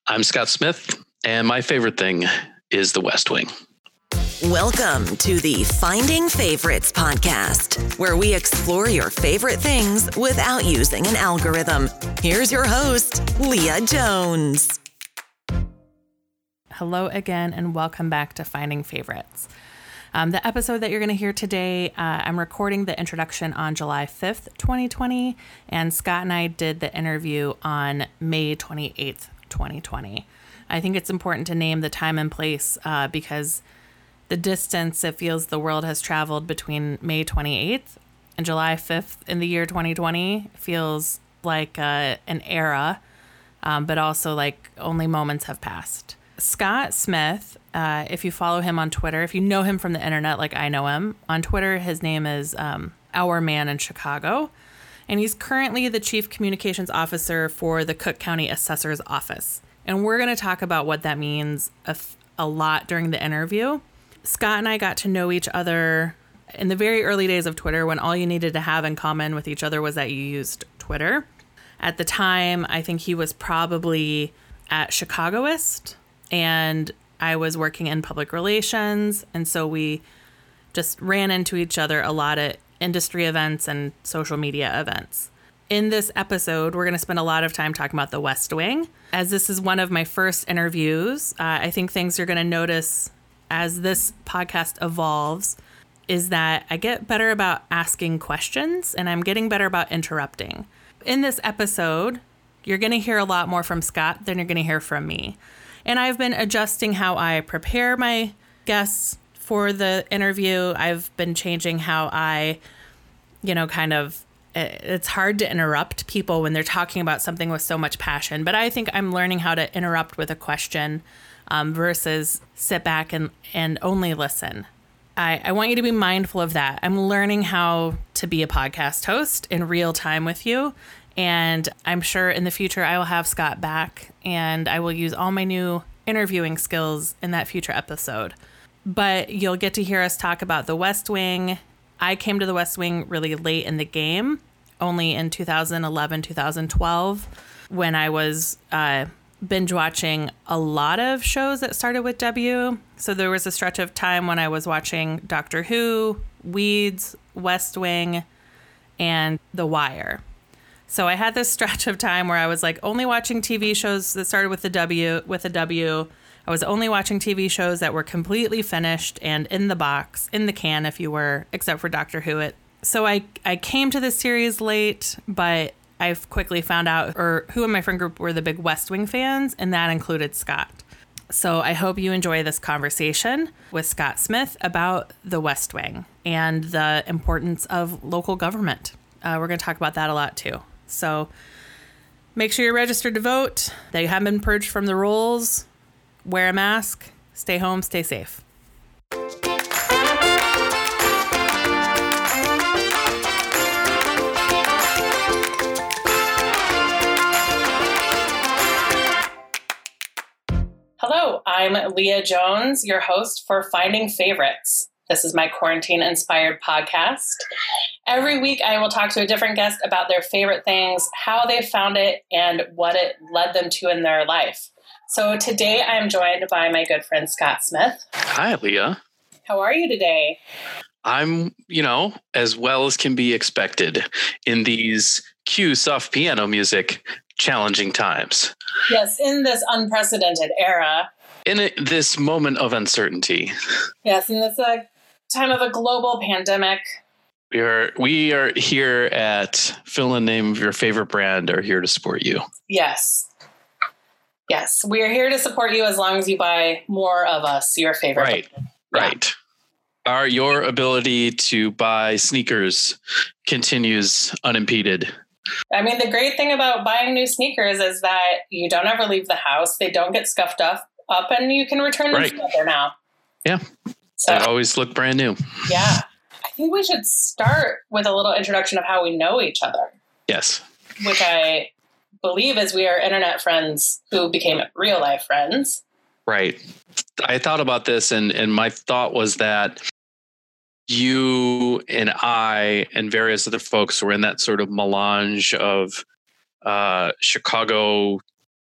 I'm Scott Smith, and my favorite thing is The West Wing. Welcome to the Finding Favorites podcast, where we explore your favorite things without using an algorithm. Here's your host, Leah Jones. Hello again, and welcome back to Finding Favorites. The episode that you're going to hear today, I'm recording the introduction on July 5th, 2020, and Scott and I did the interview on May 28th, 2020. I think it's important to name the time and place because the distance it feels the world has traveled between May 28th and July 5th in the year 2020 feels like an era, but also like only moments have passed. Scott Smith, if you follow him on Twitter, if you know him from the internet like I know him, on Twitter his name is Our Man in Chicago, and he's currently the Chief Communications Officer for the Cook County Assessor's Office. And we're going to talk about what that means a lot during the interview. Scott and I got to know each other in the very early days of Twitter when all you needed to have in common with each other was that you used Twitter. At the time, I think he was probably at Chicagoist, and I was working in public relations. And so we just ran into each other a lot at industry events and social media events. In this episode, we're going to spend a lot of time talking about The West Wing. As this is one of my first interviews, I think things you're going to notice as this podcast evolves is that I get better about asking questions and I'm getting better about interrupting. In this episode, you're going to hear a lot more from Scott than you're going to hear from me. And I've been adjusting how I prepare my guests for the interview. I've been changing how I, it's hard to interrupt people when they're talking about something with so much passion. But I think I'm learning how to interrupt with a question versus sit back and only listen. I want you to be mindful of that. I'm learning how to be a podcast host in real time with you. And I'm sure in the future I will have Scott back and I will use all my new interviewing skills in that future episode. But you'll get to hear us talk about The West Wing. I came to The West Wing really late in the game, only in 2011, 2012, when I was binge watching a lot of shows that started with W. So there was a stretch of time when I was watching Doctor Who, Weeds, West Wing, and The Wire. So I had this stretch of time where I was like only watching TV shows that started with a W. I was only watching TV shows that were completely finished and in the box, in the can, if you were, except for Doctor Who. So I came to this series late, but I've quickly found out who in my friend group were the big West Wing fans, and that included Scott. So I hope you enjoy this conversation with Scott Smith about the West Wing and the importance of local government. We're going to talk about that a lot too. So make sure you're registered to vote, that you haven't been purged from the rolls, wear a mask, stay home, stay safe. Hello, I'm Leah Jones, your host for Finding Favorites. This is my quarantine-inspired podcast. Every week, I will talk to a different guest about their favorite things, how they found it, and what it led them to in their life. So today, I am joined by my good friend, Scott Smith. Hi, Leah. How are you today? I'm, as well as can be expected in these cue soft piano music challenging times. Yes, in this unprecedented era. In this moment of uncertainty. Yes, in this time of a global pandemic. We are here at fill in the name of your favorite brand are here to support you. Yes. Yes, we are here to support you as long as you buy more of us, your favorite. Right, right. Your ability to buy sneakers continues unimpeded. I mean, the great thing about buying new sneakers is that you don't ever leave the house. They don't get scuffed up and you can return them together now. Yeah. So they always look brand new. Yeah. I think we should start with a little introduction of how we know each other. Yes. Which I believe is we are internet friends who became real life friends. Right. I thought about this and my thought was that you and I and various other folks were in that sort of melange of Chicago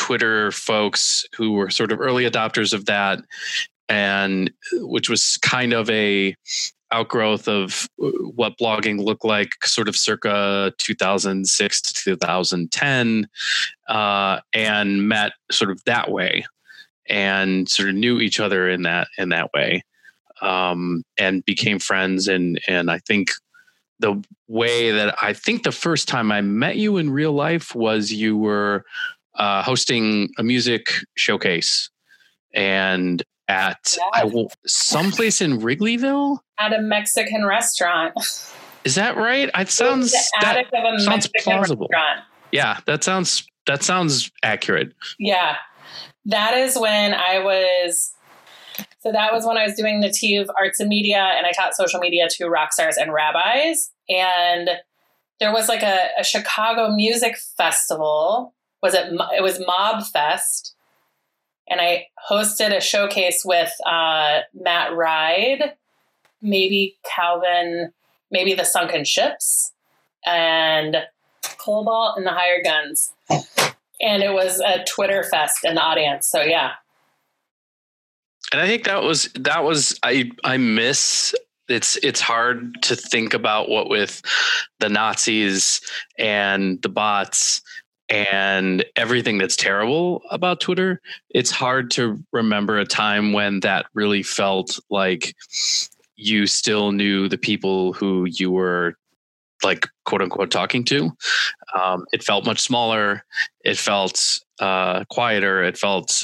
Twitter folks who were sort of early adopters of that, and which was kind of a outgrowth of what blogging looked like sort of circa 2006 to 2010, and met sort of that way and sort of knew each other in that way, and became friends. And I think the way that I think the first time I met you in real life was you were hosting a music showcase and at someplace in Wrigleyville at a Mexican restaurant. Is that right? It sounds plausible. Restaurant. Yeah, that sounds accurate. Yeah, that is when I was. So that was when I was doing the TU of Arts and Media, and I taught social media to rock stars and rabbis. And there was like a Chicago music festival. It was Mob Fest. And I hosted a showcase with Matt Ride, maybe Calvin, maybe the Sunken Ships, and Cobalt and the Hired Guns. And it was a Twitter fest in the audience. So yeah. And I think that was I miss. It's hard to think about what with the Nazis and the bots and everything that's terrible about Twitter. It's hard to remember a time when that really felt like you still knew the people who you were like quote unquote talking to. It felt much smaller. It felt quieter. It felt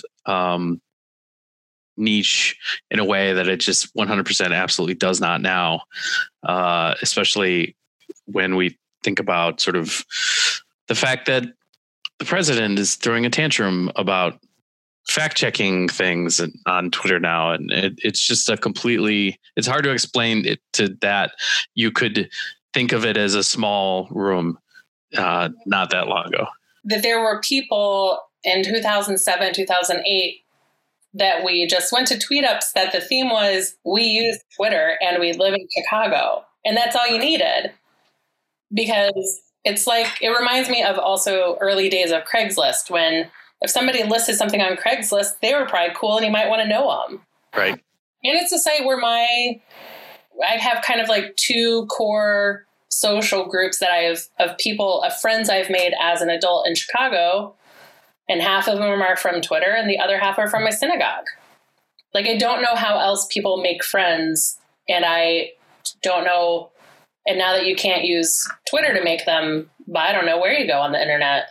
niche in a way that it just 100% absolutely does not now, especially when we think about sort of the fact that the president is throwing a tantrum about fact checking things on Twitter now. And it's just it's hard to explain it to that. You could think of it as a small room, not that long ago. That there were people in 2007, 2008, that we just went to tweet ups that the theme was, we use Twitter and we live in Chicago. And that's all you needed. Because it's like, it reminds me of also early days of Craigslist, when if somebody listed something on Craigslist, they were probably cool and you might want to know them. Right. And it's a site where I have kind of like two core social groups that of friends I've made as an adult in Chicago. And half of them are from Twitter and the other half are from my synagogue. Like, I don't know how else people make friends. And I don't know. And now that you can't use Twitter to make them, but I don't know where you go on the internet.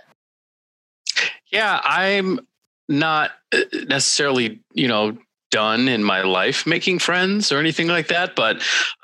Yeah, I'm not necessarily, done in my life making friends or anything like that. But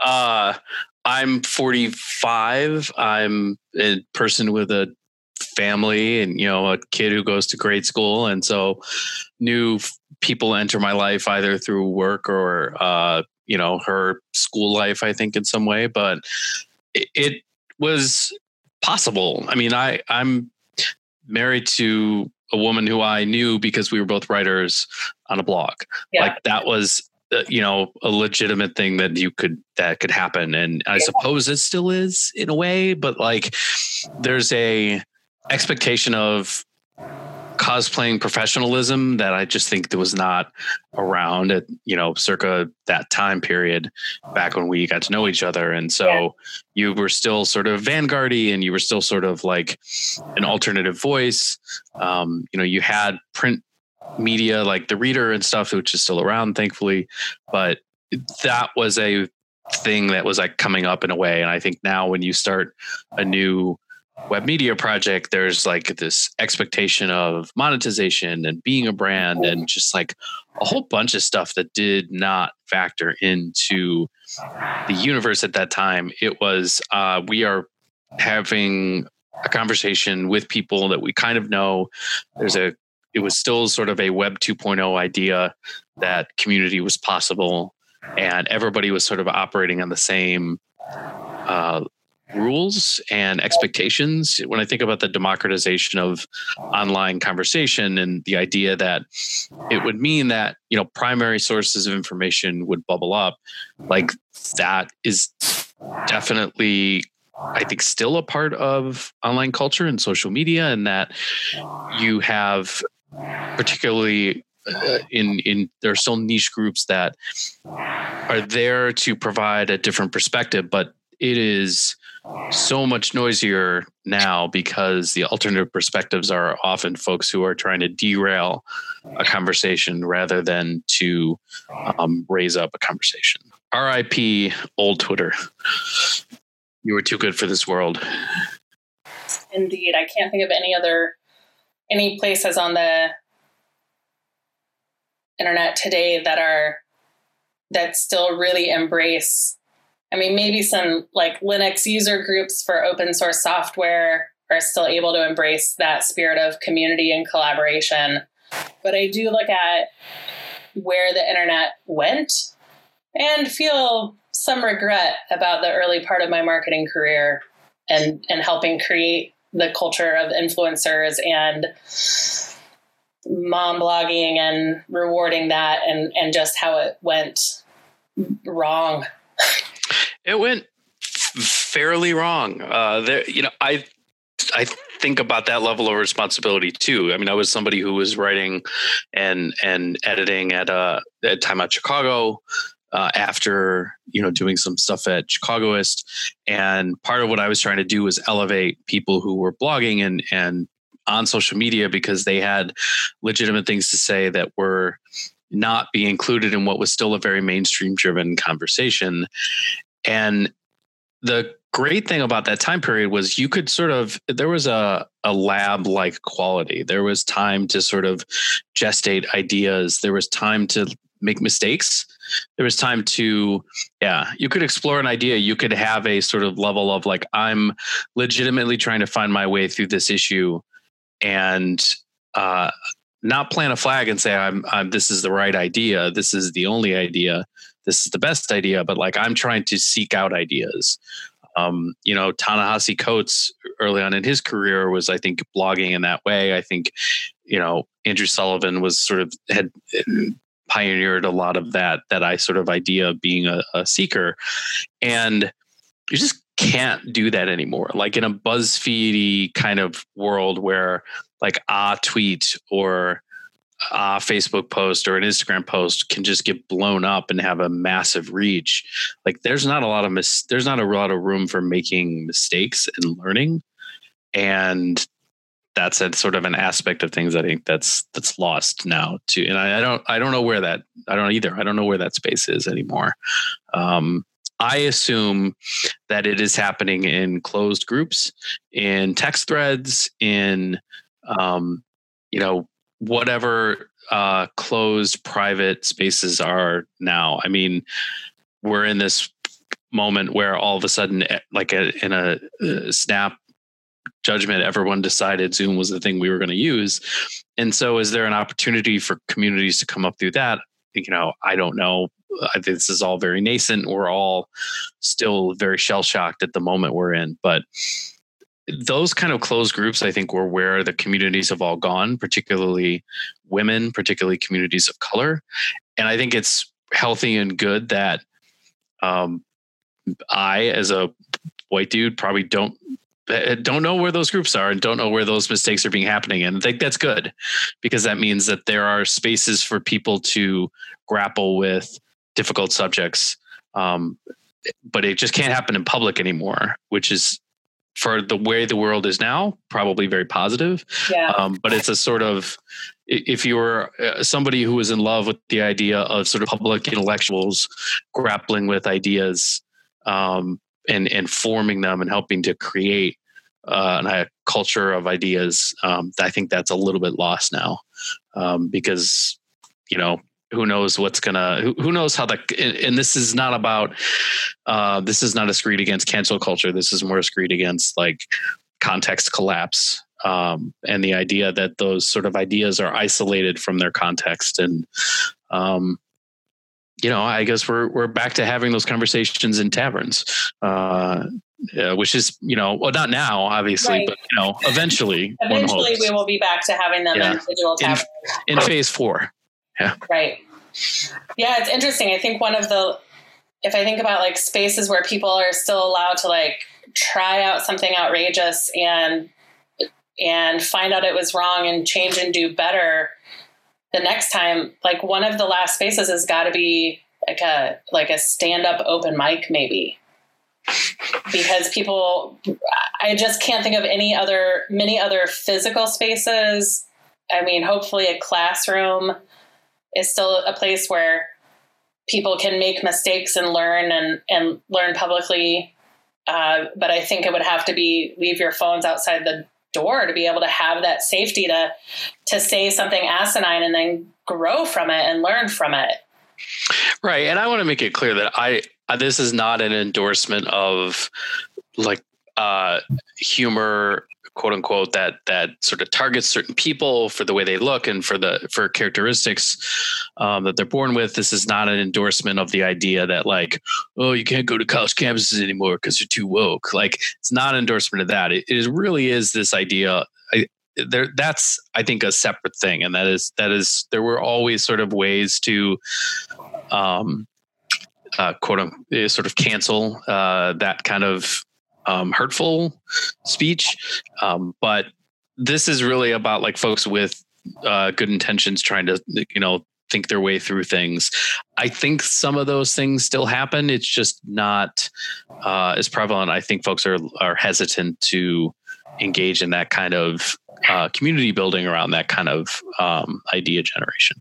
I'm 45. I'm a person with a family and, a kid who goes to grade school. And so new people enter my life either through work or, her school life, I think in some way, but it was possible. I mean, I'm married to a woman who I knew because we were both writers on a blog. Yeah. Like that was, a legitimate thing that could happen. And I suppose it still is in a way, but like there's a expectation of cosplaying professionalism that I just think that was not around at, circa that time period back when we got to know each other. And so you were still sort of vanguardy and you were still sort of like an alternative voice. You had print media like The Reader and stuff, which is still around, thankfully, but that was a thing that was like coming up in a way. And I think now when you start a new web media project, there's like this expectation of monetization and being a brand and just like a whole bunch of stuff that did not factor into the universe at that time. It was, we are having a conversation with people that we kind of know. It was still sort of a web 2.0 idea that community was possible and everybody was sort of operating on the same, rules and expectations. When I think about the democratization of online conversation and the idea that it would mean that, primary sources of information would bubble up, like that is definitely, I think, still a part of online culture and social media, and that you have particularly in there are still niche groups that are there to provide a different perspective, but it is so much noisier now because the alternative perspectives are often folks who are trying to derail a conversation rather than to raise up a conversation. RIP old Twitter. You were too good for this world. Indeed. I can't think of any places on the internet today that still really embrace. I mean, maybe some like Linux user groups for open source software are still able to embrace that spirit of community and collaboration. But I do look at where the internet went and feel some regret about the early part of my marketing career and helping create the culture of influencers and mom blogging and rewarding that and just how it went wrong. It went fairly wrong. I think about that level of responsibility too. I mean, I was somebody who was writing and editing at Time Out Chicago after doing some stuff at Chicagoist, and part of what I was trying to do was elevate people who were blogging and on social media because they had legitimate things to say that were not being included in what was still a very mainstream driven conversation. And the great thing about that time period was you could there was a lab like quality. There was time to sort of gestate ideas. There was time to make mistakes. There was time to, you could explore an idea. You could have a sort of level of like, I'm legitimately trying to find my way through this issue and not plant a flag and say, I'm this is the right idea. This is the only idea. This is the best idea. But like, I'm trying to seek out ideas. Ta-Nehisi Coates early on in his career was, I think, blogging in that way. I think, Andrew Sullivan was had pioneered a lot of that I sort of idea of being a seeker. And you just can't do that anymore. Like in a BuzzFeedy kind of world where like a tweet or a Facebook post or an Instagram post can just get blown up and have a massive reach. Like there's not a lot of room for making mistakes and learning. And that's a sort of an aspect of things I think that's lost now too. And I don't know where that, I don't either. I don't know where that space is anymore. I assume that it is happening in closed groups, in text threads, in, whatever closed private spaces are now. I mean, we're in this moment where all of a sudden, like in a snap judgment, everyone decided Zoom was the thing we were going to use. And so is there an opportunity for communities to come up through that? I don't know. I think this is all very nascent. We're all still very shell-shocked at the moment we're in. But those kind of closed groups, I think, were where the communities have all gone, particularly women, particularly communities of color. And I think it's healthy and good that I, as a white dude, probably don't know where those groups are and don't know where those mistakes are being happening. And I think that's good because that means that there are spaces for people to grapple with difficult subjects. But it just can't happen in public anymore, which is, for the way the world is now, probably very positive. Yeah. But it's a sort of, if you were somebody who was in love with the idea of sort of public intellectuals grappling with ideas and forming them and helping to create a culture of ideas, I think that's a little bit lost now because, who knows who knows how and this is not about, this is not a screed against cancel culture. This is more a screed against like context collapse and the idea that those sort of ideas are isolated from their context. And, I guess we're back to having those conversations in taverns, which is, not now, obviously, right. But, eventually we will be back to having them in digital taverns. In phase 4. Yeah. Right. Yeah. It's interesting. I think if I think about like spaces where people are still allowed to like try out something outrageous and and find out it was wrong and change and do better the next time, like one of the last spaces has got to be like a stand-up open mic maybe, because I just can't think of many other physical spaces. I mean, hopefully a classroom is still a place where people can make mistakes and learn and learn publicly. But I think it would have to be leave your phones outside the door to be able to have that safety to say something asinine and then grow from it and learn from it. Right. And I want to make it clear that this is not an endorsement of like humor, quote unquote, that sort of targets certain people for the way they look and for characteristics that they're born with. This is not an endorsement of the idea that like, oh, you can't go to college campuses anymore because you're too woke. Like, it's not an endorsement of that. It really is this idea. That's, I think, a separate thing. And that is there were always sort of ways to quote unquote, sort of cancel that kind of hurtful speech. But this is really about like folks with good intentions trying to, think their way through things. I think some of those things still happen. It's just not as prevalent. I think folks are hesitant to engage in that kind of community building around that kind of idea generation.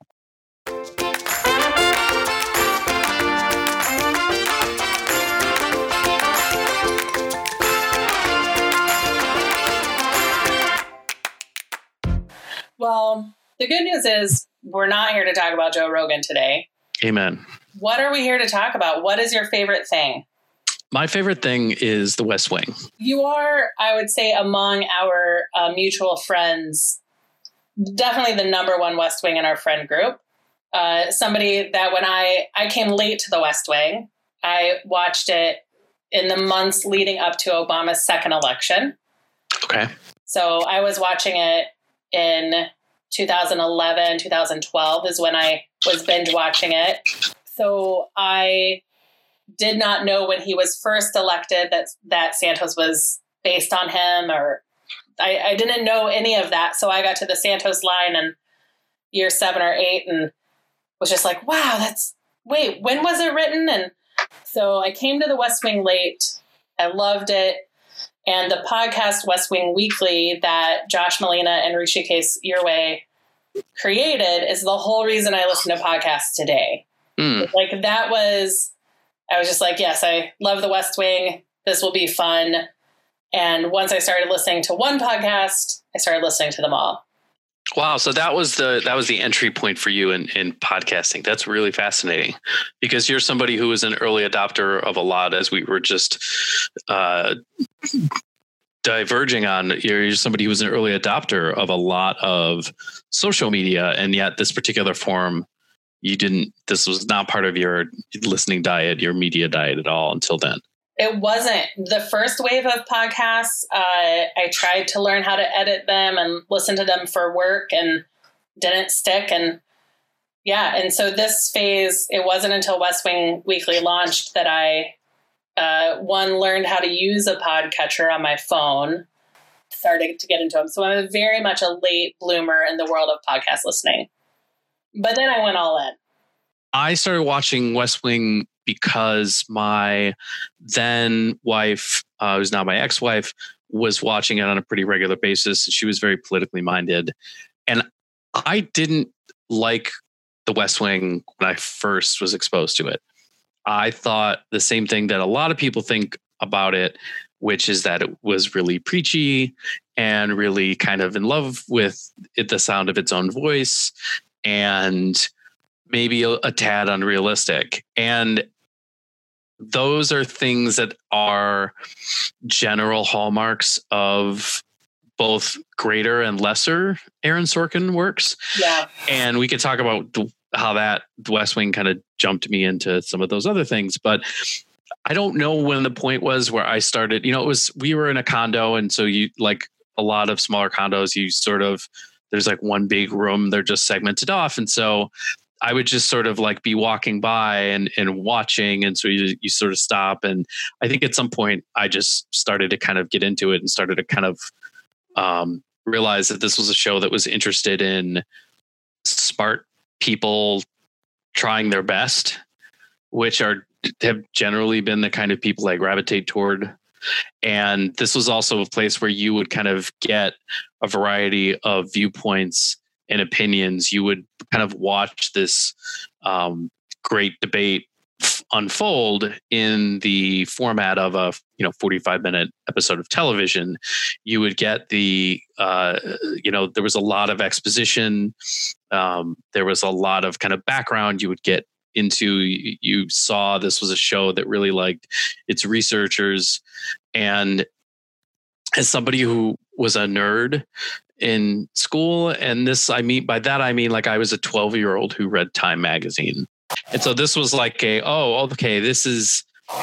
Well, the good news is we're not here to talk about Joe Rogan today. Amen. What are we here to talk about? What is your favorite thing? My favorite thing is The West Wing. You are, I would say, among our mutual friends, definitely the number one West Wing in our friend group. Somebody that when I came late to The West Wing, I watched it in the months leading up to Obama's second election. Okay. So I was watching it in 2011, 2012 is when I was binge watching it. So I did not know when he was first elected that Santos was based on him, or I didn't know any of that. So I got to the Santos line in year 7 or 8 and was just like, wow, when was it written? And so I came to the West Wing late. I loved it. And the podcast West Wing Weekly that Josh Malina and Rishikesh Irway created is the whole reason I listen to podcasts today. Like I was just like, yes, I love the West Wing. This will be fun. And once I started listening to one podcast, I started listening to them all. Wow. So that was the entry point for you in podcasting. That's really fascinating because you're somebody who was an early adopter of a lot, as we were just diverging on. You're somebody who was an early adopter of a lot of social media. And yet this particular form, this was not part of your listening diet, your media diet at all until then. It wasn't. The first wave of podcasts, I tried to learn how to edit them and listen to them for work and didn't stick. And yeah, and so this phase, it wasn't until West Wing Weekly launched that I, learned how to use a podcatcher on my phone, started to get into them. So I'm very much a late bloomer in the world of podcast listening. But then I went all in. I started watching West Wing because my then wife, who's now my ex-wife, was watching it on a pretty regular basis. She was very politically minded. And I didn't like the West Wing when I first was exposed to it. I thought the same thing that a lot of people think about it, which is that it was really preachy and really kind of in love with the sound of its own voice and maybe a tad unrealistic. And those are things that are general hallmarks of both greater and lesser Aaron Sorkin works. Yeah. And we could talk about how the West Wing kind of jumped me into some of those other things, but I don't know when the point was where I started, we were in a condo. And so you, like a lot of smaller condos, there's like one big room, they're just segmented off. And so I would just sort of like be walking by and watching. And so you sort of stop. And I think at some point I just started to kind of get into it and started to kind of realized that this was a show that was interested in smart people trying their best, which have generally been the kind of people I gravitate toward. And this was also a place where you would kind of get a variety of viewpoints and opinions. You would kind of watch this great debate unfold in the format of a 45-minute episode of television. You would get there was a lot of exposition. There was a lot of kind of background you would get into. You saw this was a show that really liked its researchers. And as somebody who was a nerd in school, and I mean like I was a 12-year-old who read Time magazine. And so this was like this is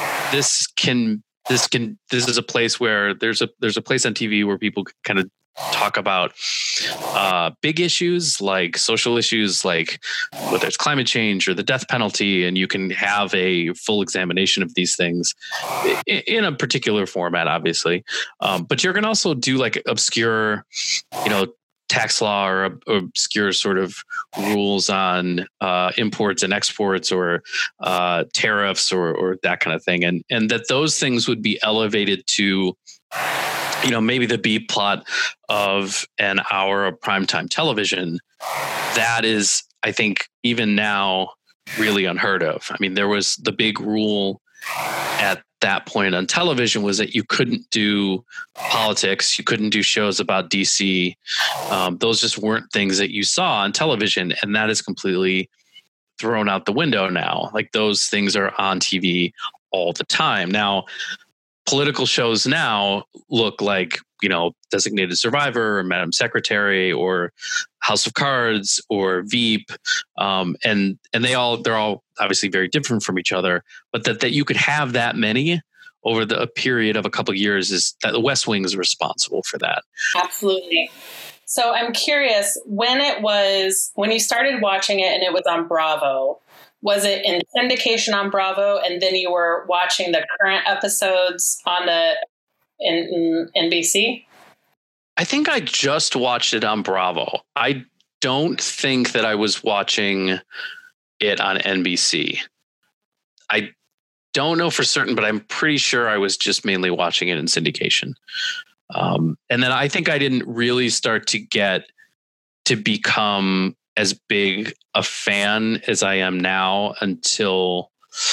a place where there's a place on TV where people kind of talk about big issues, like social issues, like whether it's climate change or the death penalty, and you can have a full examination of these things in a particular format, obviously. But you can also do like obscure, tax law or obscure sort of rules on imports and exports or tariffs or that kind of thing. And that those things would be elevated to, maybe the B plot of an hour of primetime television. That is, I think, even now really unheard of. I mean, there was the big rule at that point on television was that you couldn't do politics. You couldn't do shows about DC. Those just weren't things that you saw on television. And that is completely thrown out the window now. Like those things are on TV all the time. Now, political shows now look like, Designated Survivor or Madam Secretary or House of Cards or Veep. And they're all obviously very different from each other, but that you could have that many over a period of a couple of years is that the West Wing is responsible for that. Absolutely. So I'm curious, when you started watching it and it was on Bravo, was it in syndication on Bravo and then you were watching the current episodes on in NBC? I think I just watched it on Bravo. I don't think that I was watching it on NBC. I don't know for certain, but I'm pretty sure I was just mainly watching it in syndication. And then I think I didn't really start to get to become as big a fan as I am now until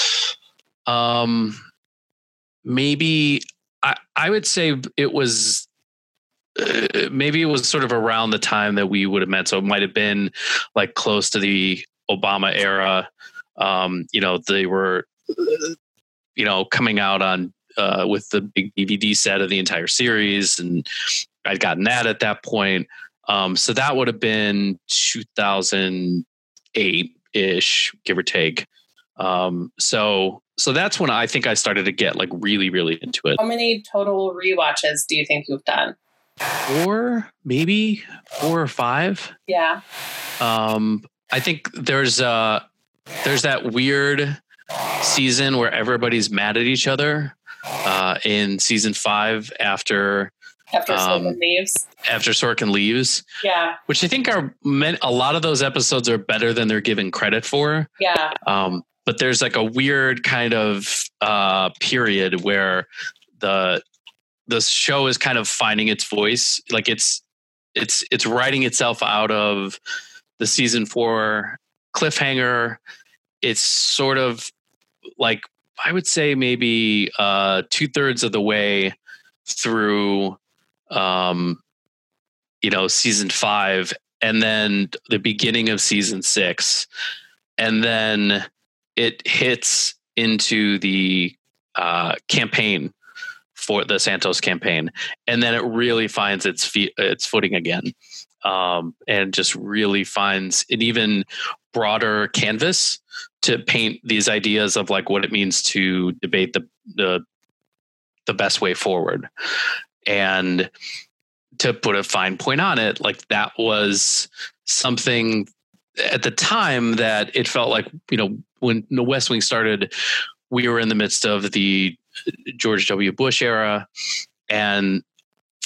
maybe I would say it was sort of around the time that we would have met. So it might have been like close to the Obama era. They were, coming out on with the big DVD set of the entire series, and I'd gotten that at that point. So that would have been 2008-ish, give or take. So that's when I think I started to get like really, really into it. How many total rewatches do you think you've done? 4 or 5. Yeah. I think there's that weird season where everybody's mad at each other in season 5 after Sorkin leaves. After Sorkin leaves. Yeah. Which I think a lot of those episodes are better than they're given credit for. Yeah. But there's like a weird kind of period where the show is kind of finding its voice. Like it's writing itself out of the season 4 cliffhanger. It's sort of like, I would say maybe 2/3 of the way through, season 5, and then the beginning of season 6, and then it hits into the campaign for the Santos campaign, and then it really finds its footing again, and just really finds an even broader canvas to paint these ideas of like what it means to debate the best way forward. And to put a fine point on it, like that was something at the time that it felt like, when the West Wing started, we were in the midst of the George W. Bush era. And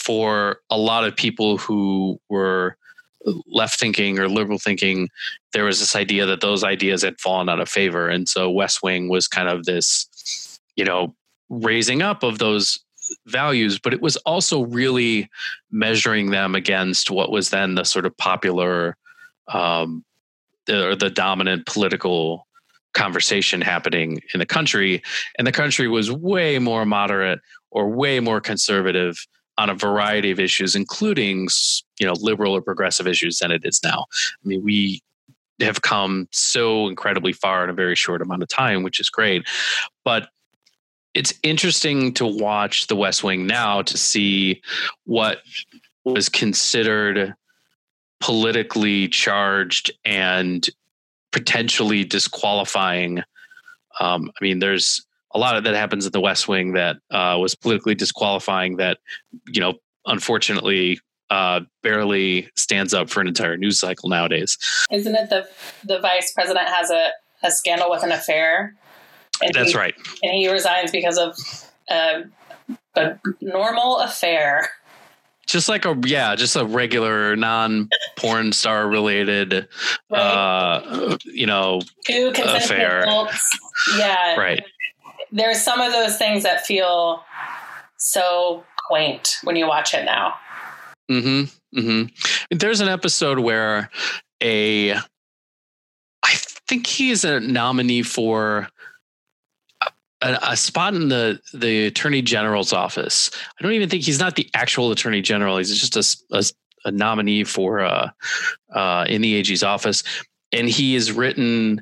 for a lot of people who were left thinking or liberal thinking, there was this idea that those ideas had fallen out of favor. And so West Wing was kind of this, raising up of those values, but it was also really measuring them against what was then the sort of popular or the dominant political conversation happening in the country. And the country was way more moderate or way more conservative on a variety of issues, including, liberal or progressive issues than it is now. I mean, we have come so incredibly far in a very short amount of time, which is great. But it's interesting to watch The West Wing now to see what was considered politically charged and potentially disqualifying. There's a lot of that happens in The West Wing that was politically disqualifying that, unfortunately barely stands up for an entire news cycle nowadays. Isn't it the vice president has a scandal with an affair? And That's right. And he resigns because of a normal affair. Just like a regular non-porn star related, right. Affair. Adults. Yeah. Right. There's some of those things that feel so quaint when you watch it now. Mm-hmm. Mm-hmm. There's an episode where I think he's a nominee for a spot in the Attorney General's office. I don't even think he's not the actual Attorney General. He's just a nominee for in the AG's office, and he has written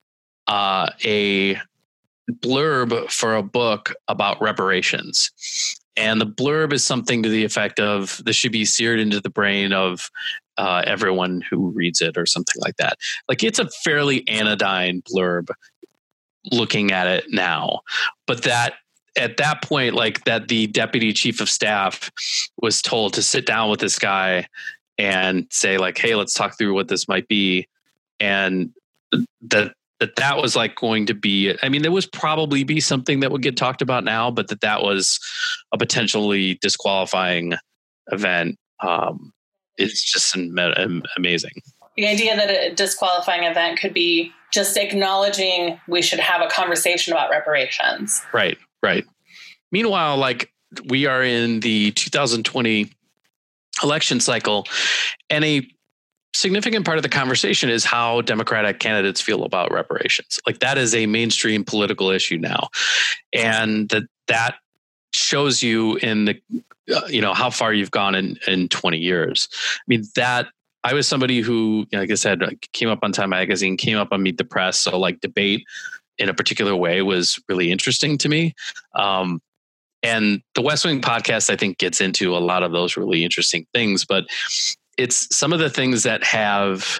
a blurb for a book about reparations. And the blurb is something to the effect of this should be seared into the brain of everyone who reads it, or something like that. Like, it's a fairly anodyne blurb looking at it now, but that at that point, like, that the deputy chief of staff was told to sit down with this guy and say, like, hey, let's talk through what this might be. And that was like going to be, there was probably be something that would get talked about now, but that was a potentially disqualifying event. It's just amazing. The idea that a disqualifying event could be just acknowledging we should have a conversation about reparations. Right. Meanwhile, like, we are in the 2020 election cycle, and a significant part of the conversation is how Democratic candidates feel about reparations. Like, that is a mainstream political issue now. And that shows you in the, how far you've gone in 20 years. I was somebody who, like I said, came up on Time Magazine, came up on Meet the Press. So, like, debate in a particular way was really interesting to me. And the West Wing podcast, I think, gets into a lot of those really interesting things, but it's some of the things that have,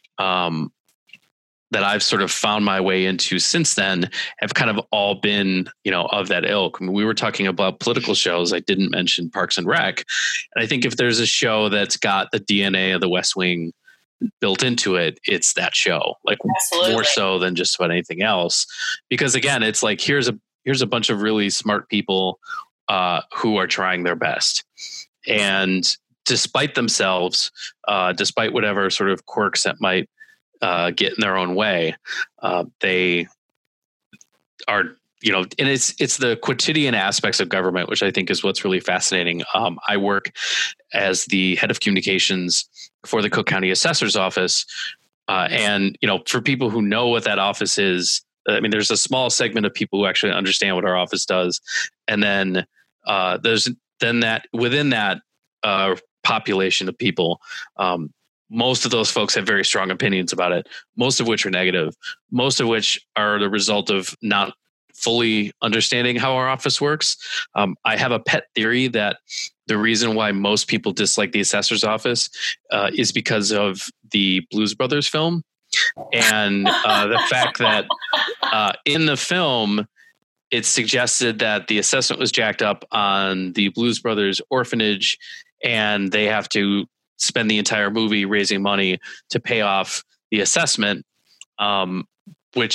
that I've sort of found my way into since then have kind of all been, of that ilk. We were talking about political shows. I didn't mention Parks and Rec. And I think if there's a show that's got the DNA of the West Wing built into it, it's that show, like, Absolutely. More so than just about anything else. Because again, it's like, here's a bunch of really smart people who are trying their best. And despite themselves, despite whatever sort of quirks that might get in their own way, they are, and it's the quotidian aspects of government, which I think is what's really fascinating. I work as the head of communications for the Cook County Assessor's Office. And, for people who know what that office is, there's a small segment of people who actually understand what our office does. And then there's that within that population of people, most of those folks have very strong opinions about it, most of which are negative, most of which are the result of not fully understanding how our office works. I have a pet theory that the reason why most people dislike the assessor's office is because of the Blues Brothers film. And the fact that in the film, it suggested that the assessment was jacked up on the Blues Brothers orphanage, and they have to spend the entire movie raising money to pay off the assessment, which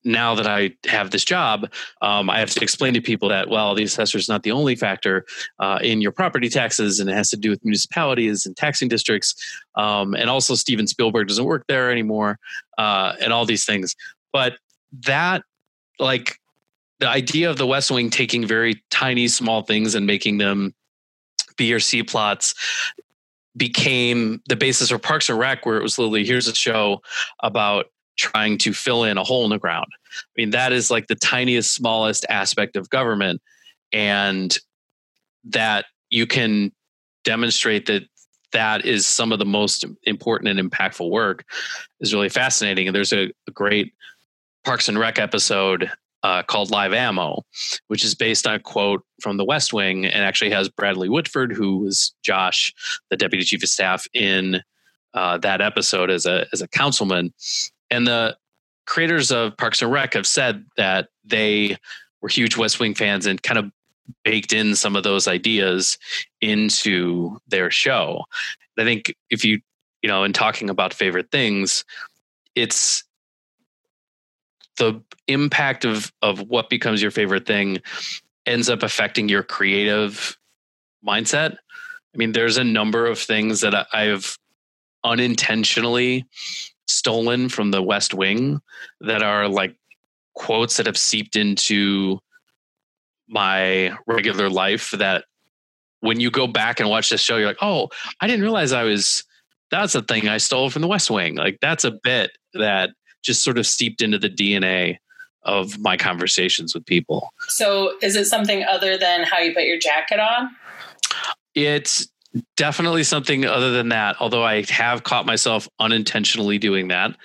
now that I have this job, I have to explain to people that, well, the assessor is not the only factor in your property taxes, and it has to do with municipalities and taxing districts. And also Steven Spielberg doesn't work there anymore, and all these things. But that, like, the idea of the West Wing taking very tiny, small things and making them B or C plots became the basis for Parks and Rec, where it was literally, here's a show about trying to fill in a hole in the ground. I mean, that is like the tiniest, smallest aspect of government. And that you can demonstrate that that is some of the most important and impactful work is really fascinating. And there's a great Parks and Rec episode called Live Ammo, which is based on a quote from the West Wing, and actually has Bradley Whitford, who was Josh, the deputy chief of staff, in that episode as a councilman. And the creators of Parks and Rec have said that they were huge West Wing fans and kind of baked in some of those ideas into their show. I think if you know, in talking about favorite things, it's the impact of what becomes your favorite thing ends up affecting your creative mindset. I mean, there's a number of things that I've unintentionally stolen from the West Wing that are like quotes that have seeped into my regular life, that when you go back and watch this show, you're like, oh, I didn't realize that's a thing I stole from the West Wing. Like, that's a bit that just sort of seeped into the DNA of my conversations with people. So is it something other than how you put your jacket on? It's definitely something other than that, although I have caught myself unintentionally doing that.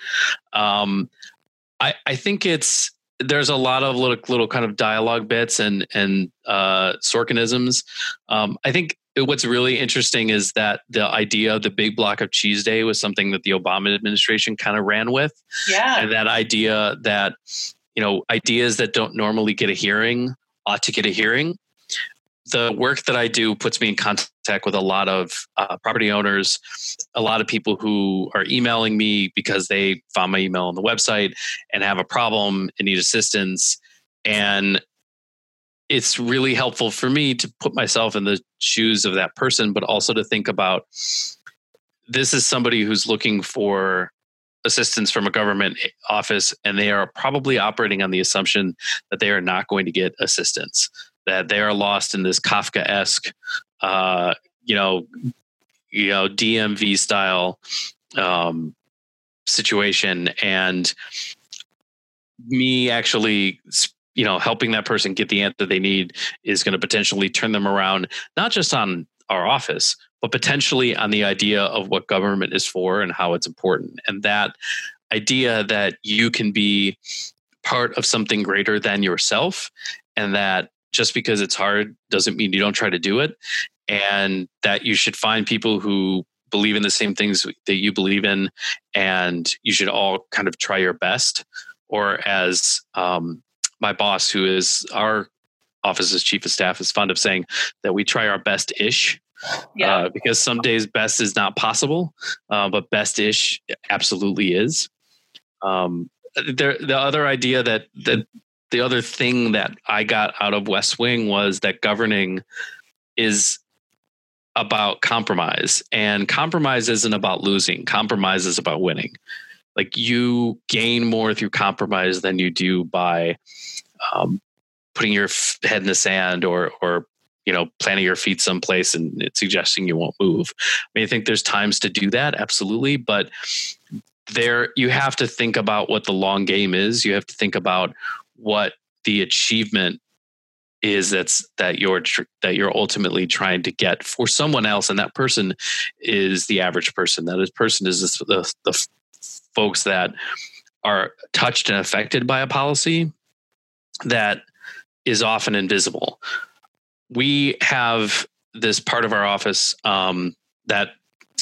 I think there's a lot of little kind of dialogue bits and Sorkinisms. I think what's really interesting is that the idea of the big block of cheese day was something that the Obama administration kind of ran with. Yeah. And that idea that, you know, ideas that don't normally get a hearing ought to get a hearing. The work that I do puts me in contact with a lot of property owners, a lot of people who are emailing me because they found my email on the website and have a problem and need assistance. And it's really helpful for me to put myself in the shoes of that person, but also to think about, this is somebody who's looking for assistance from a government office, and they are probably operating on the assumption that they are not going to get assistance, that they are lost in this Kafka-esque, DMV style situation. And me actually, helping that person get the answer they need is going to potentially turn them around, not just on our office, but potentially on the idea of what government is for and how it's important. And that idea that you can be part of something greater than yourself, and that just because it's hard doesn't mean you don't try to do it, and that you should find people who believe in the same things that you believe in, and you should all kind of try your best. Or as my boss, who is our office's chief of staff, is fond of saying, that we try our best-ish. Yeah. Because some days best is not possible, but best-ish absolutely is. The other idea that the other thing that I got out of West Wing was that governing is about compromise, and compromise isn't about losing. Compromise is about winning. Like, you gain more through compromise than you do by putting your head in the sand or planting your feet someplace and it's suggesting you won't move. I mean, I think there's times to do that, absolutely, but you have to think about what the long game is. You have to think about what the achievement is that you're ultimately trying to get for someone else, and that person is the average person. That person is the folks that are touched and affected by a policy that is often invisible. We have this part of our office that,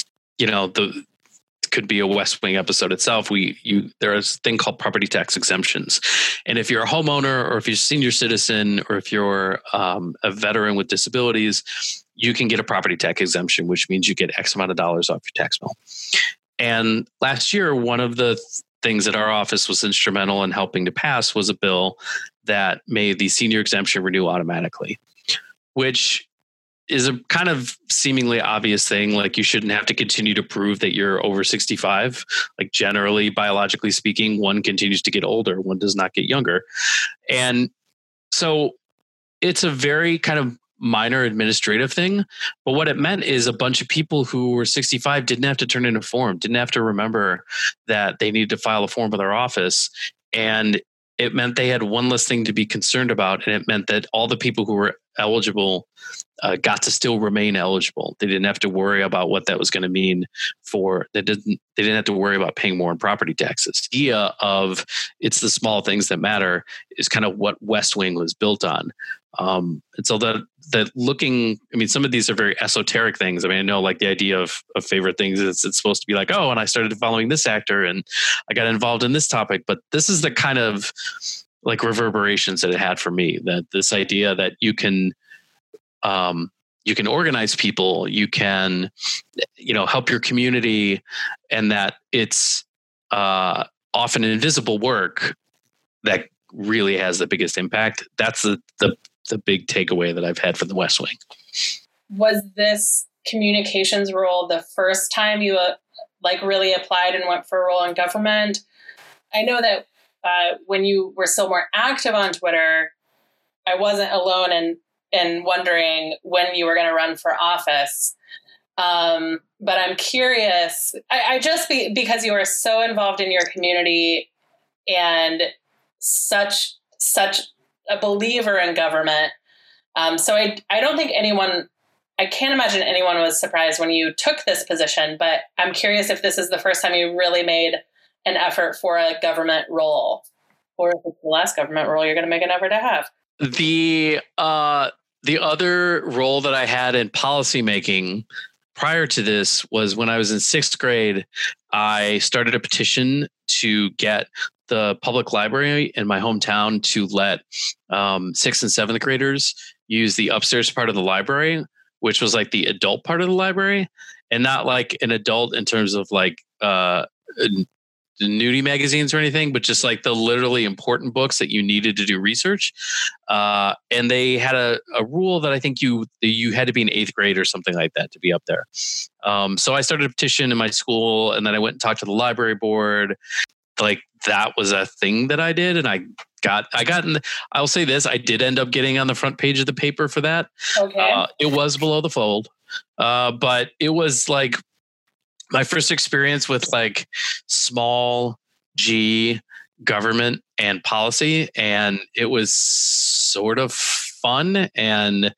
could be a West Wing episode itself. There's a thing called property tax exemptions. And if you're a homeowner, or if you're a senior citizen, or if you're a veteran with disabilities, you can get a property tax exemption, which means you get X amount of dollars off your tax bill. And last year, one of the things that our office was instrumental in helping to pass was a bill that made the senior exemption renew automatically, which is a kind of seemingly obvious thing. Like, you shouldn't have to continue to prove that you're over 65. Like, generally, biologically speaking, one continues to get older, one does not get younger. And so it's a very kind of minor administrative thing. But what it meant is a bunch of people who were 65 didn't have to turn in a form, didn't have to remember that they needed to file a form with our office. And it meant they had one less thing to be concerned about. And it meant that all the people who were eligible got to still remain eligible. They didn't have to worry about what that was going to mean they didn't have to worry about paying more in property taxes. The idea of it's the small things that matter is kind of what West Wing was built on. And so that looking, I mean, some of these are very esoteric things. I mean, I know like the idea of favorite things is it's supposed to be like, oh, and I started following this actor and I got involved in this topic, but this is the kind of like reverberations that it had for me, that this idea that you can organize people, you can, help your community, and that it's often invisible work that really has the biggest impact. That's the big takeaway that I've had from the West Wing. Was this communications role the first time you really applied and went for a role in government? I know that when you were still more active on Twitter, I wasn't alone in wondering when you were going to run for office. But I'm curious, because you are so involved in your community and such a believer in government. So I don't think I can't imagine anyone was surprised when you took this position, but I'm curious if this is the first time you really made an effort for a government role, or if it's the last government role you're going to make an effort to have. The other role that I had in policymaking prior to this was when I was in sixth grade. I started a petition to get the public library in my hometown to let sixth and seventh graders use the upstairs part of the library, which was like the adult part of the library, and not like an adult in terms of like nudie magazines or anything, but just like the literally important books that you needed to do research. And they had a rule that I think you had to be in eighth grade or something like that to be up there. So I started a petition in my school, and then I went and talked to the library board. Like, that was a thing that I did. And I'll say this, I did end up getting on the front page of the paper for that. Okay. It was below the fold. But it was like my first experience with like small G government and policy. And it was sort of fun. And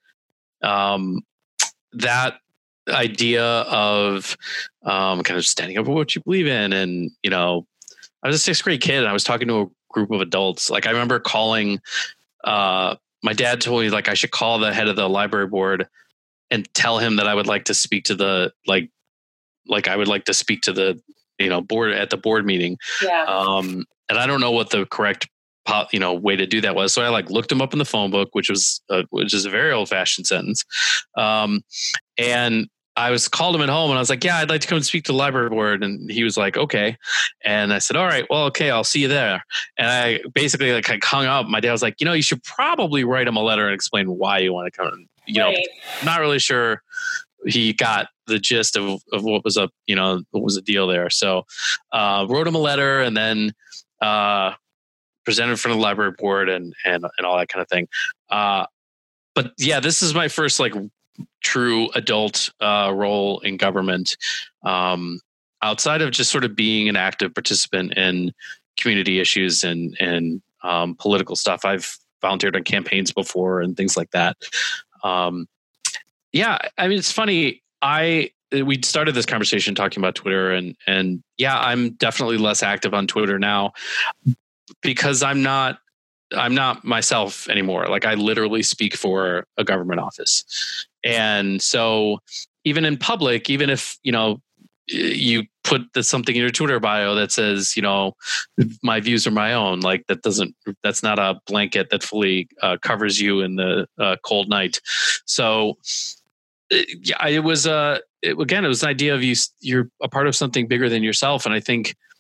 that idea of kind of standing up for what you believe in. And, I was a sixth grade kid and I was talking to a group of adults. Like, I remember calling, my dad told me like I should call the head of the library board and tell him that I would like to speak to the, I would like to speak to the, board at the board meeting. Yeah. And I don't know what the correct, way to do that was. So I looked him up in the phone book, which is a very old fashioned sentence. And I called him at home and I was like, yeah, I'd like to come and speak to the library board. And he was like, okay. And I said, all right, well, okay, I'll see you there. And I basically hung up. My dad was like, you should probably write him a letter and explain why you want to come. Right. I'm not really sure he got the gist of what was up, what was the deal there. So wrote him a letter and then presented in front of the library board and all that kind of thing. But yeah, this is my first true adult role in government, outside of just sort of being an active participant in community issues and political stuff. I've volunteered on campaigns before and things like that. Yeah, I mean, it's funny. We started this conversation talking about Twitter and yeah, I'm definitely less active on Twitter now because I'm not myself anymore. Like, I literally speak for a government office. And so even in public, even if, you put something in your Twitter bio that says, my views are my own, that's not a blanket that fully covers you in the cold night. So yeah, it was an idea of you're a part of something bigger than yourself. And I think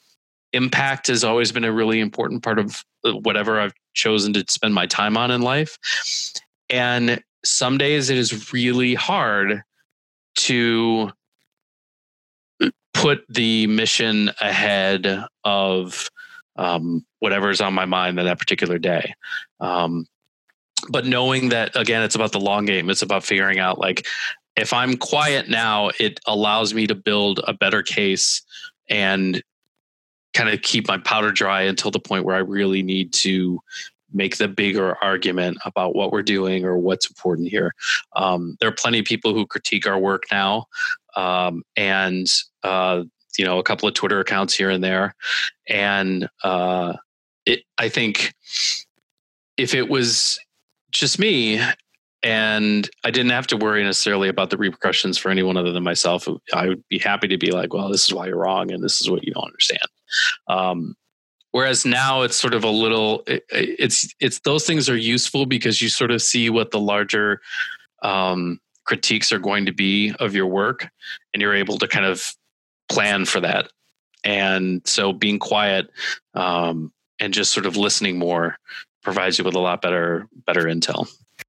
impact has always been a really important part of whatever I've chosen to spend my time on in life. And some days it is really hard to put the mission ahead of whatever's on my mind in that particular day. But knowing that, again, it's about the long game. It's about figuring out, like, if I'm quiet now, it allows me to build a better case and kind of keep my powder dry until the point where I really need to make the bigger argument about what we're doing or what's important here. There are plenty of people who critique our work now, and a couple of Twitter accounts here and there. And I think if it was just me and I didn't have to worry necessarily about the repercussions for anyone other than myself, I would be happy to be like, well, this is why you're wrong and this is what you don't understand. Whereas now it's sort of a little, it's those things are useful because you sort of see what the larger critiques are going to be of your work, and you're able to kind of plan for that. And so being quiet and just sort of listening more provides you with a lot better intel.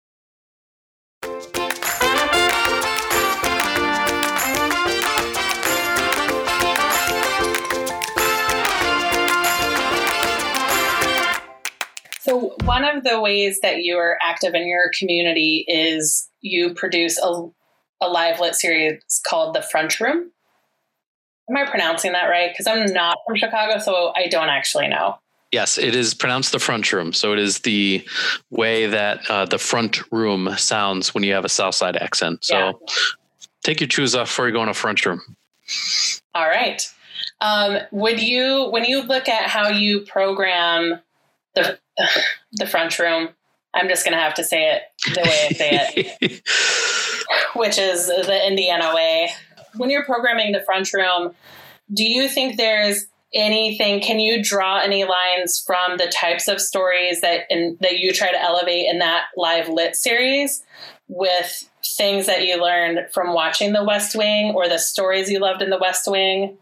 So one of the ways that you are active in your community is you produce a live lit series called The Front Room. Am I pronouncing that right? Because I'm not from Chicago, so I don't actually know. Yes, it is pronounced The Front Room. So it is the way that the front room sounds when you have a South Side accent. So Take your shoes off before you go in a front room. All right. When you look at how you program the front room, I'm just going to have to say it the way I say it, which is the Indiana way. When you're programming the front room, do you think there's anything, can you draw any lines from the types of stories that you try to elevate in that live lit series with things that you learned from watching The West Wing or the stories you loved in The West Wing?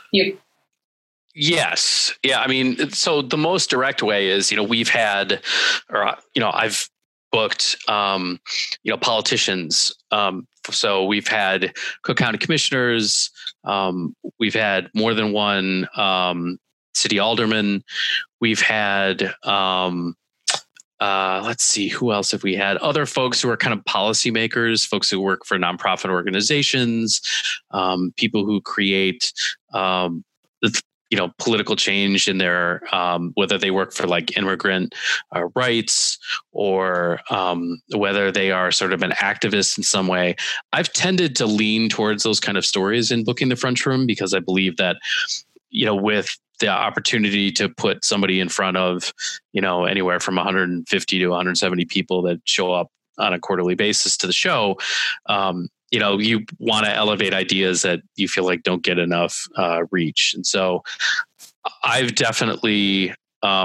Yes. Yeah. I mean, so the most direct way is, we've had, I've booked, politicians. So we've had Cook County commissioners. We've had more than one city alderman. We've had, let's see, who else have we had? Other folks who are kind of policymakers, folks who work for nonprofit organizations, people who create, political change in their, whether they work for like immigrant rights or whether they are sort of an activist in some way. I've tended to lean towards those kind of stories in booking the front room because I believe that, with the opportunity to put somebody in front of, anywhere from 150 to 170 people that show up on a quarterly basis to the show, you want to elevate ideas that you feel like don't get enough reach. And so I've definitely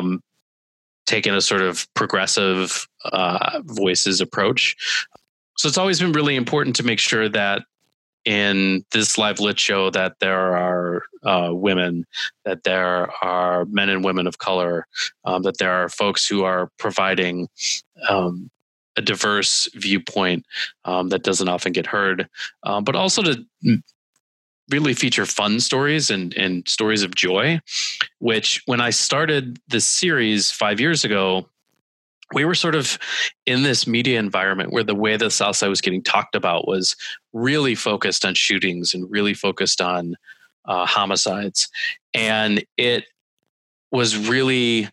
taken a sort of progressive voices approach. So it's always been really important to make sure that in this live lit show that there are women, that there are men and women of color, that there are folks who are providing a diverse viewpoint that doesn't often get heard, but also to really feature fun stories and stories of joy, which when I started this series 5 years ago, we were sort of in this media environment where the way the South Side was getting talked about was really focused on shootings and really focused on homicides. And it was really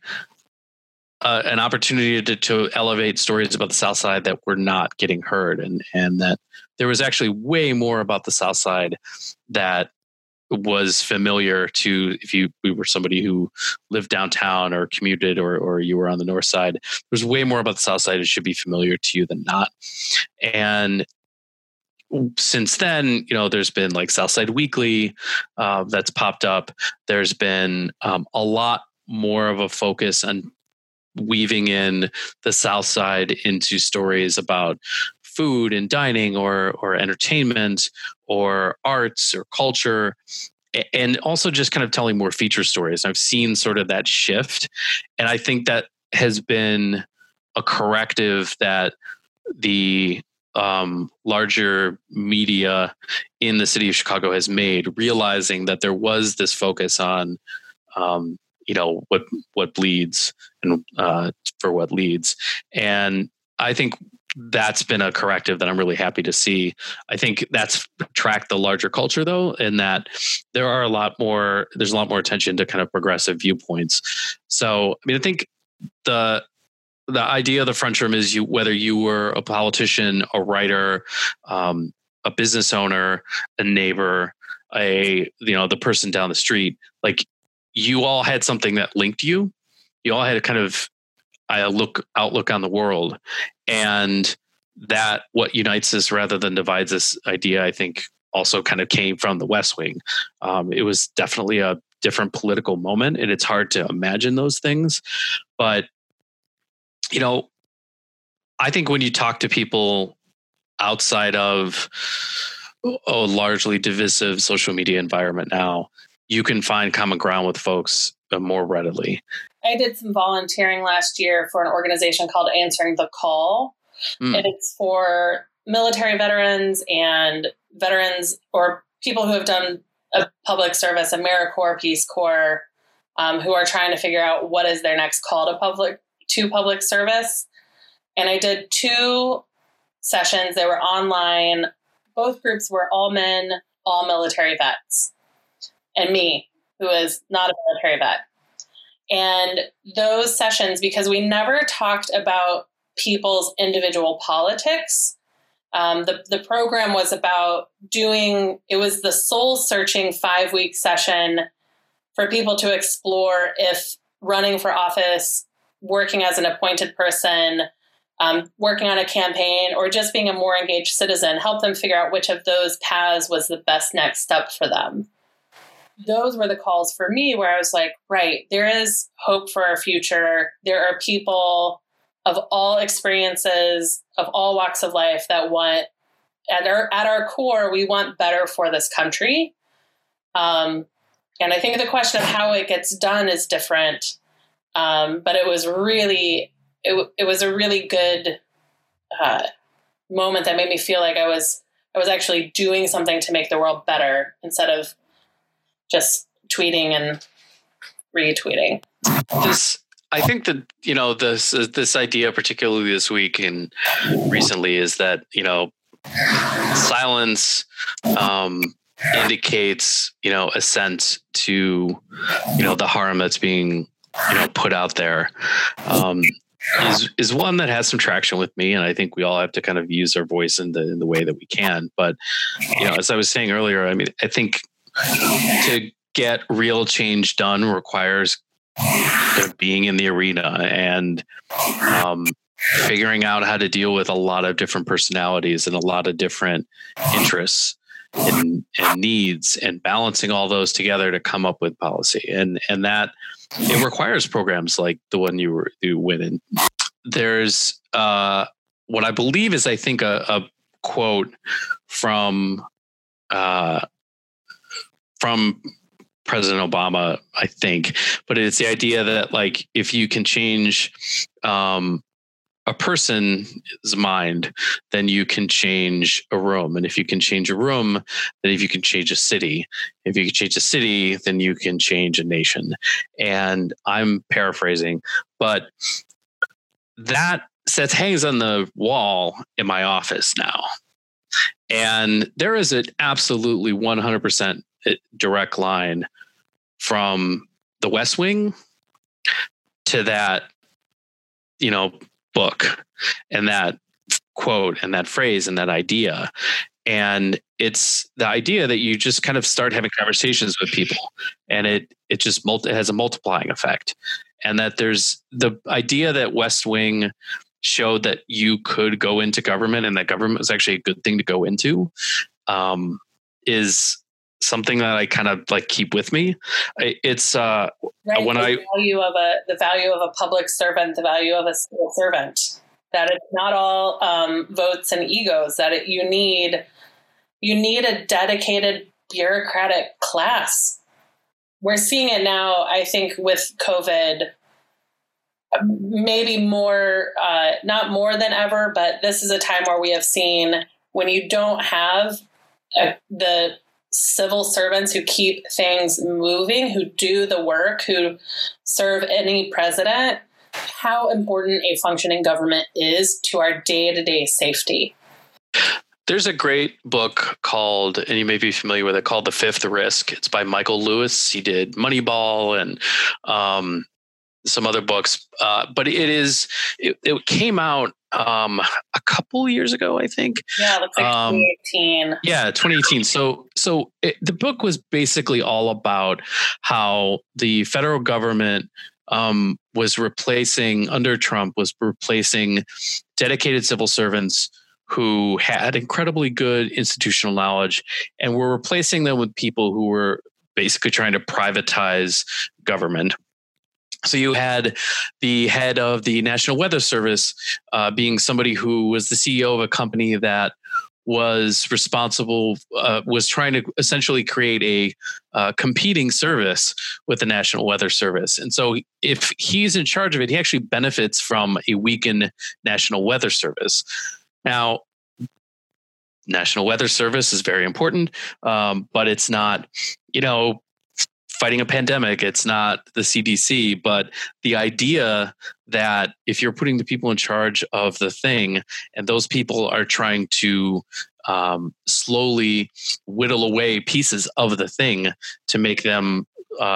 an opportunity to elevate stories about the South Side that were not getting heard, and that there was actually way more about the South Side that was familiar to, if you were somebody who lived downtown or commuted or you were on the North Side. There's way more about the South Side that should be familiar to you than not. And since then, there's been like Southside Weekly that's popped up. There's been a lot more of a focus on weaving in the South Side into stories about food and dining or entertainment or arts or culture. and also just kind of telling more feature stories. I've seen sort of that shift, and I think that has been a corrective that the larger media in the city of Chicago has made, realizing that there was this focus on, what bleeds and for what leads. And I think that's been a corrective that I'm really happy to see. I think that's tracked the larger culture though, in that there's a lot more attention to kind of progressive viewpoints. So, I mean, I think the idea of the French Room is whether you were a politician, a writer, a business owner, a neighbor, the person down the street, like you all had something that linked you. You all had a kind of outlook on the world, and that what unites us rather than divides us idea, I think, also kind of came from the West Wing. It was definitely a different political moment, and it's hard to imagine those things, but I think when you talk to people outside of a largely divisive social media environment now, you can find common ground with folks more readily. I did some volunteering last year for an organization called Answering the Call. And it's for military veterans and veterans or people who have done a public service, AmeriCorps, Peace Corps, who are trying to figure out what is their next call to public service. And I did 2 sessions. They were online. Both groups were all men, all military vets, and me, who is not a military vet. And those sessions, because we never talked about people's individual politics, the program was about it was the soul searching 5-week session for people to explore if running for office, working as an appointed person, working on a campaign, or just being a more engaged citizen, help them figure out which of those paths was the best next step for them. Those were the calls for me where I was like, right, there is hope for our future. There are people of all experiences, of all walks of life that want, at our core, we want better for this country. And I think the question of how it gets done is different. But it was really, it was a really good moment that made me feel like I was actually doing something to make the world better instead of just tweeting and retweeting. I think that, this idea, particularly this week and recently, is that, silence indicates, assent to, the harm that's being, put out there, is one that has some traction with me. And I think we all have to kind of use our voice in the way that we can. But, as I was saying earlier, I mean, I think to get real change done requires being in the arena and figuring out how to deal with a lot of different personalities and a lot of different interests and needs, and balancing all those together to come up with policy. And that it requires programs like the one you went in. There's what I believe is, I think, a quote from President Obama, I think, but it's the idea that, like, if you can change a person's mind, then you can change a room. And if you can change a room, then if you can change a city, if you can change a city, then you can change a nation. And I'm paraphrasing, but that hangs on the wall in my office now. And there is an absolutely 100% direct line from the West Wing to that, book and that quote and that phrase and that idea. And it's the idea that you just kind of start having conversations with people, and it has a multiplying effect. And that there's the idea that West Wing showed that you could go into government and that government was actually a good thing to go into, is something that I kind of like keep with me. It's right, when the value of a public servant, the value of a civil servant, that it's not all votes and egos, that you need a dedicated bureaucratic class. We're seeing it now, I think, with COVID, maybe more, not more than ever, but this is a time where we have seen when you don't have the civil servants who keep things moving, who do the work, who serve any president, how important a functioning government is to our day-to-day safety. There's a great book called, and you may be familiar with it, called The Fifth Risk. It's by Michael Lewis. He did Moneyball and some other books, but it came out a couple years ago, I think. Yeah, it looks like 2018. Yeah, 2018. So the book was basically all about how the federal government was replacing dedicated civil servants who had incredibly good institutional knowledge, and were replacing them with people who were basically trying to privatize government. So you had the head of the National Weather Service being somebody who was the CEO of a company that was was trying to essentially create a competing service with the National Weather Service. And so if he's in charge of it, he actually benefits from a weakened National Weather Service. Now, National Weather Service is very important, but it's not, fighting a pandemic. It's not the CDC, but the idea that if you're putting the people in charge of the thing and those people are trying to slowly whittle away pieces of the thing to make them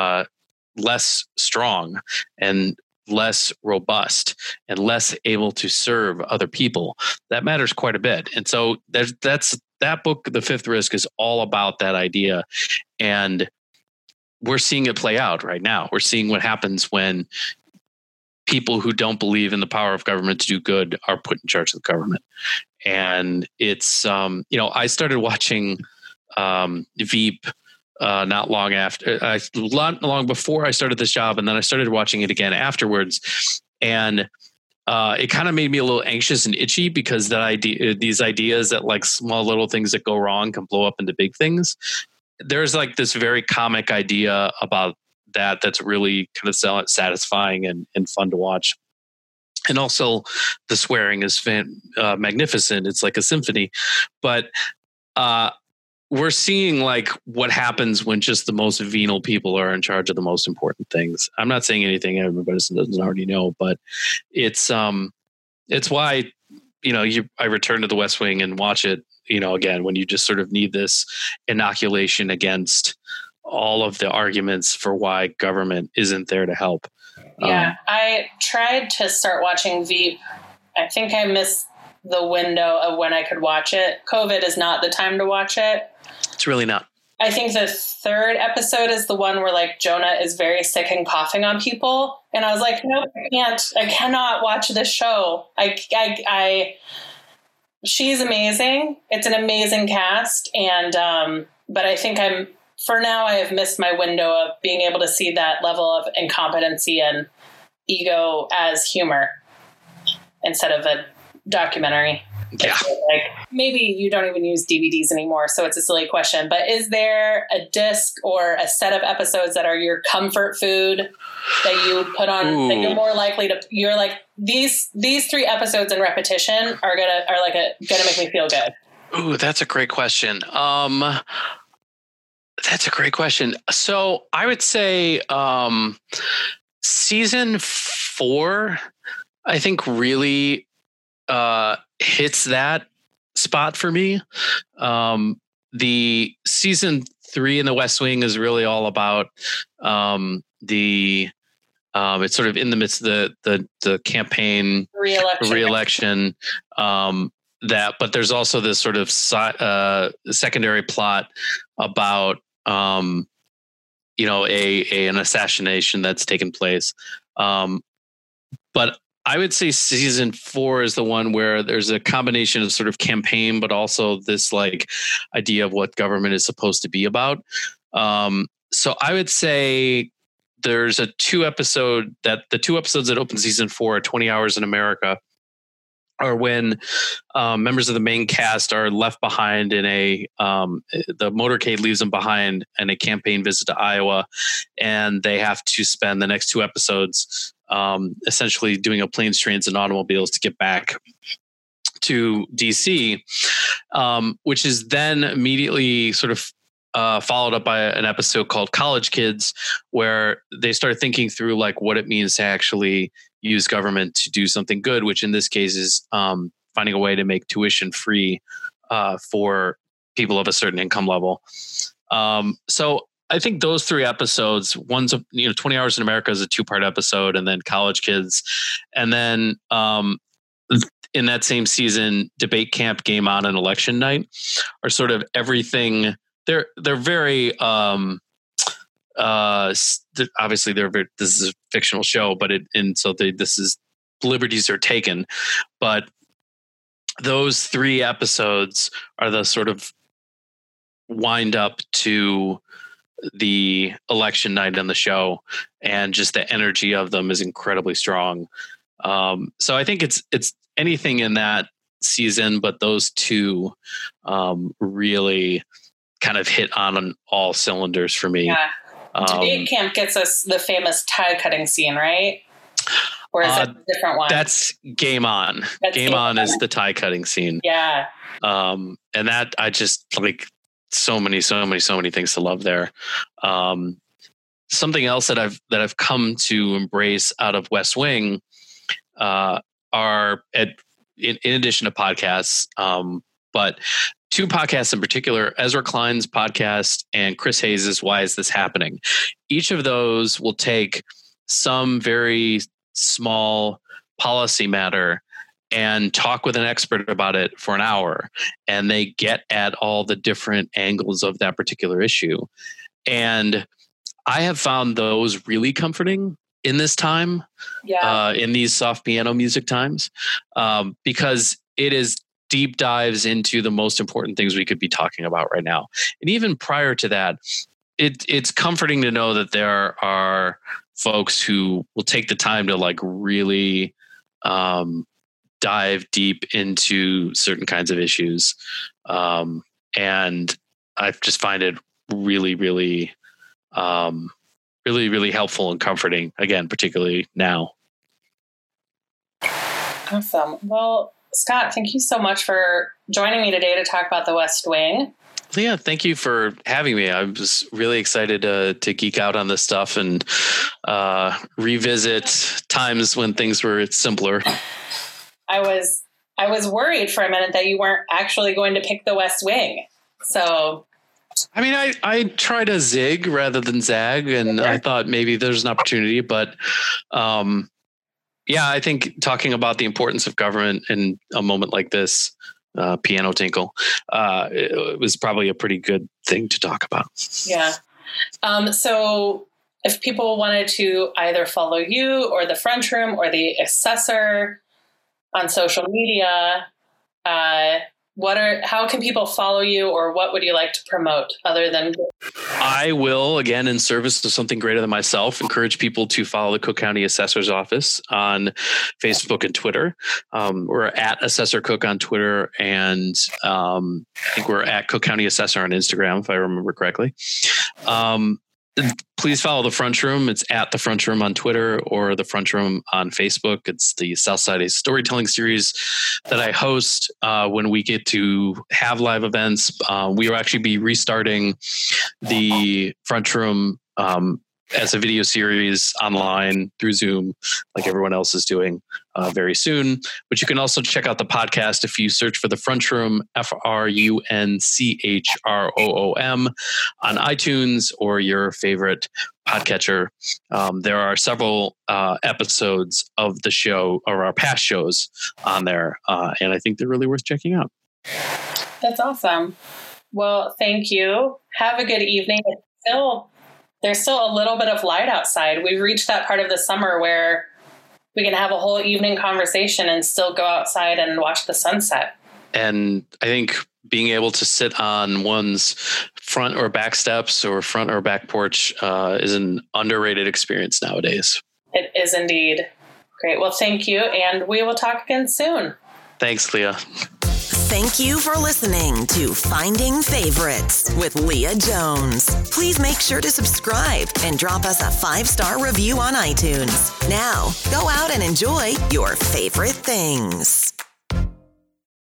less strong and less robust and less able to serve other people, that matters quite a bit. And so that book, The Fifth Risk, is all about that idea. And we're seeing it play out right now. We're seeing what happens when people who don't believe in the power of government to do good are put in charge of the government. And it's, I started watching Veep not long before I started this job. And then I started watching it again afterwards. And it kind of made me a little anxious and itchy because these ideas that like small little things that go wrong can blow up into big things. There's like this very comic idea about that's really kind of satisfying and fun to watch. And also the swearing is magnificent. It's like a symphony. But we're seeing like what happens when just the most venal people are in charge of the most important things. I'm not saying anything everybody doesn't already know, but it's why, I return to the West Wing and watch it, again, when you just sort of need this inoculation against all of the arguments for why government isn't there to help. Yeah, I tried to start watching Veep. I think I missed the window of when I could watch it. COVID is not the time to watch it. It's really not. I think the third episode is the one where like Jonah is very sick and coughing on people. And I was like, no, I cannot watch this show. She's amazing. It's an amazing cast. And, but I think for now, I have missed my window of being able to see that level of incompetency and ego as humor instead of a documentary. Yeah. Like maybe you don't even use DVDs anymore, so it's a silly question. But is there a disc or a set of episodes that are your comfort food that you put on? Ooh. That you're more likely to? You're like these 3 episodes in repetition are gonna make me feel good. Ooh, that's a great question. That's a great question. So I would say season 4, I think really hits that spot for me. The season 3 in the West Wing is really all about it's sort of in the midst of the campaign re-election. But there's also this sort of secondary plot about an assassination that's taken place. But I would say season 4 is the one where there's a combination of sort of campaign, but also this like idea of what government is supposed to be about. So I would say there's the 2 episodes that open season 4 are 20 Hours in America, or when members of the main cast are left behind in the motorcade leaves them behind in a campaign visit to Iowa, and they have to spend the next 2 episodes essentially doing a planes, trains, and automobiles to get back to DC, which is then immediately sort of followed up by an episode called College Kids, where they start thinking through like what it means to actually use government to do something good, which in this case is finding a way to make tuition free for people of a certain income level. So I think those 3 episodes, one's 20 Hours in America is a 2-part episode, and then College Kids, and then in that same season, Debate Camp, Game On, and Election Night are sort of everything. They're very obviously this is a fictional show, but liberties are taken, but those 3 episodes are the sort of wind up to the election night on the show, and just the energy of them is incredibly strong. So I think it's anything in that season, but those 2 really kind of hit on all cylinders for me. Yeah. Debate Camp gets us the famous tie cutting scene, right? Or is that a different one? That's Game On. Game On is the tie cutting scene. Yeah. And that I just like so many things to love there. Something else that I've come to embrace out of West Wing are in addition to podcasts, but 2 podcasts in particular, Ezra Klein's podcast and Chris Hayes' Why Is This Happening? Each of those will take some very small policy matter and talk with an expert about it for an hour. And they get at all the different angles of that particular issue. And I have found those really comforting in this time, in these soft piano music times, because it is deep dives into the most important things we could be talking about right now. And even prior to that, it's comforting to know that there are folks who will take the time to like really dive deep into certain kinds of issues. And I just find it really, really, really helpful and comforting, again, particularly now. Awesome. Well, Scott, thank you so much for joining me today to talk about the West Wing. Leah, thank you for having me. I was really excited to geek out on this stuff and revisit times when things were simpler. I was worried for a minute that you weren't actually going to pick the West Wing. So, I mean, I tried to zig rather than zag, and I thought maybe there's an opportunity, but yeah, I think talking about the importance of government in a moment like this, piano tinkle, it was probably a pretty good thing to talk about. Yeah. So if people wanted to either follow you or the French Room or the Assessor on social media, how can people follow you, or what would you like to promote other than? I will, again, in service of something greater than myself, encourage people to follow the Cook County Assessor's Office on Facebook and Twitter. We're at Assessor Cook on Twitter, and I think we're at Cook County Assessor on Instagram, if I remember correctly. Please follow the Front Room. It's at the Front Room on Twitter or the Front Room on Facebook. It's the Southside Storytelling series that I host when we get to have live events. We will actually be restarting the Front Room as a video series online through Zoom, like everyone else is doing very soon. But you can also check out the podcast if you search for the Front Room, FRUNCHROOM, on iTunes or your favorite podcatcher. There are several episodes of the show, or our past shows, on there, and I think they're really worth checking out. That's awesome. Well, thank you. Have a good evening. There's still a little bit of light outside. We've reached that part of the summer where we can have a whole evening conversation and still go outside and watch the sunset. And I think being able to sit on one's front or back steps or front or back porch is an underrated experience nowadays. It is indeed. Great. Well, thank you. And we will talk again soon. Thanks, Leah. Thank you for listening to Finding Favorites with Leah Jones. Please make sure to subscribe and drop us a 5-star review on iTunes. Now, go out and enjoy your favorite things.